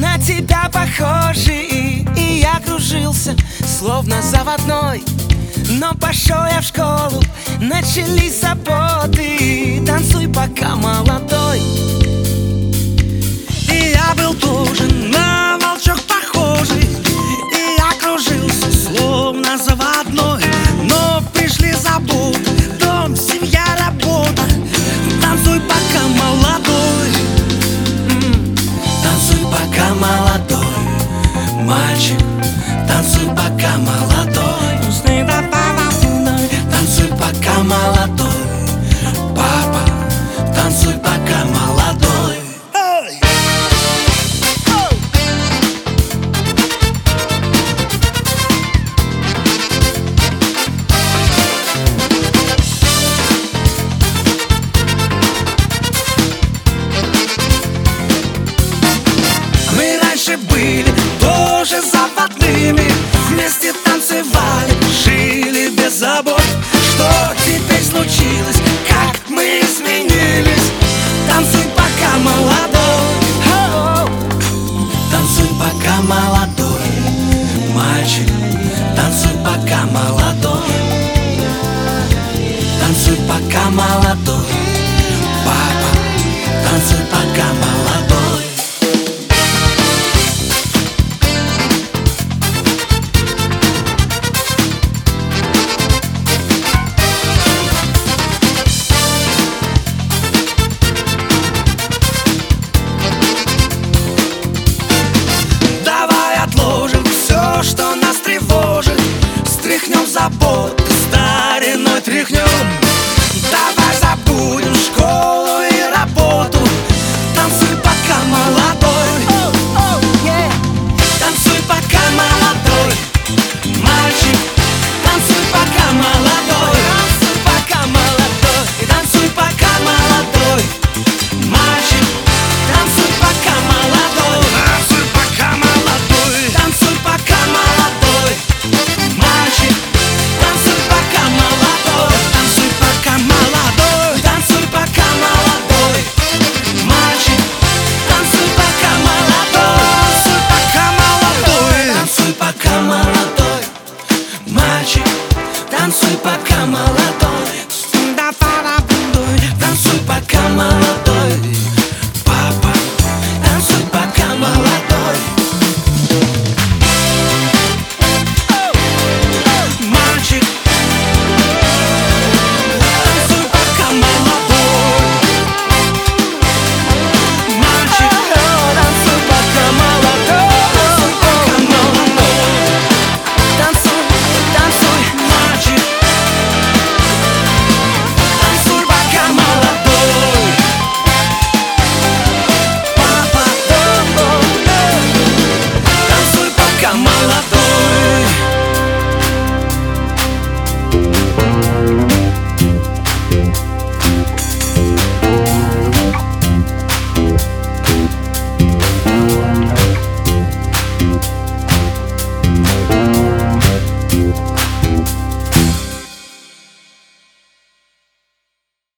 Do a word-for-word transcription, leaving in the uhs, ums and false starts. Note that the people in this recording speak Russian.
на тебя похожий. И я кружился, словно заводной. Но пошел я в школу, начались заботы. Танцуй, пока молодой. И я был тоже на волчок похожий. И я кружился, словно заводной. Но пришли заботы, дом, семья, работа. Танцуй, пока молодой. Танцуй, пока молодой. Мальчик, танцуй, пока молодой. Танцуй, пока молодой. Папа, танцуй, пока молодой. Мы раньше были тоже заводными, вместе танцевали, жили без забот. Что теперь случилось? Как мы изменились? Танцуй, пока молодой. Танцуй, пока молодой. Мальчик, танцуй, пока молодой. Танцуй, пока молодой. Папа, танцуй, пока молодой.